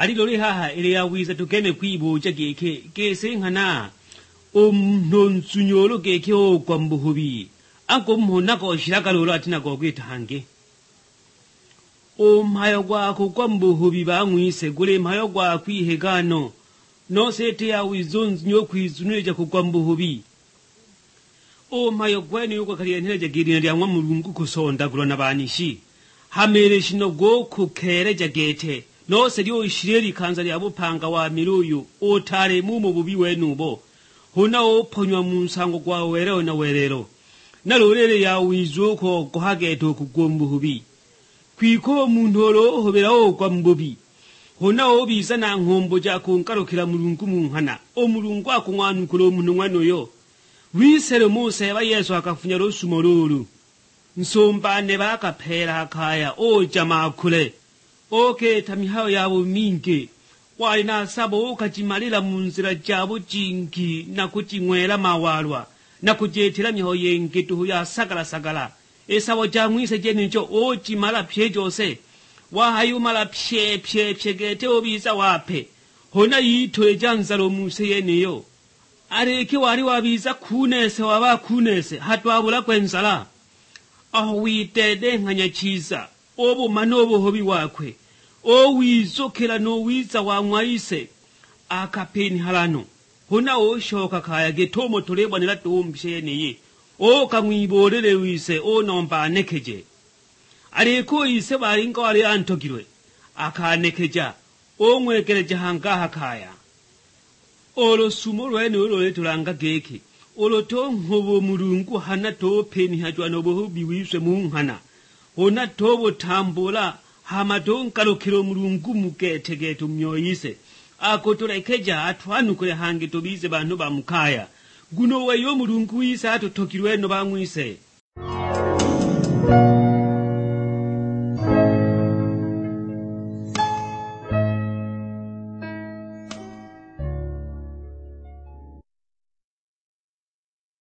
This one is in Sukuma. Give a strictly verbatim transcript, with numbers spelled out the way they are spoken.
ali lori haha ile ya wiza tukene kwibuja geke kese nkana om non sunyolo geke o kwambuhubi ako mhona ko shiraka lolo atina ko kwitange o mayo gwa ko kwambuhubi bamwise gule mayo gwa kwihegano no sete ya wizonzi nyo kwizunuje ko kwambuhubi o mayo gwene yuko kali enheje girina lya mwa mulungu kusonda gulona banishi hamere shino go kukere jagete no se lyo ishireri kanza lya bupanga wa miruyu otare mumu bubi wenubo hona oponywa mu nsango gwa werero na werero nalorere ya wizuko kuhageto kugombuhubi kwiko mundoro hoberaho kwa mbobi hona obiza na nkombo ja kunkarukira mulungu munhana o mulungu akumwanukuro munwano yo wisere Mose ba Yesu akafunya rusumoruru nsombane bakapera akaya o jamakule oke tamihayo yabo mingi wali na sabo ukajimalira munzira jabo jingi na kuchingwera mawalwa na kujetira miho yenge tuhu ya sagala sagala esabo jamwise jenincho o jimala pye jose wahayu mala pye pye pye gete obiza wape hona yitwe janzalo Muse yeneyo areke wali wabiza kunese waba kunese hatwabula kwenzala aho witede nkanya chiza obo manobo hobi wakwe o wizokela no wiza wa mwaise akapeni halano hona o shoka kaya getomo tolebwa nila tumbishe niye o kamwiborere wise o nomba nekeje areko ise baringa wali antogirwe akanekeja o mwekele jahanga hakaya olo sumo lwene olo letulanga geke olo to nhobo mulungu hana to peni hajwa no bo biwiswe munhana hona tobo tambula hamaton kalokiro mulungu mukete getu myoyise akotolekeja atwanukule hange tobize bantu bamukaya guno weyo mulungu isa atotokirwe no bamwise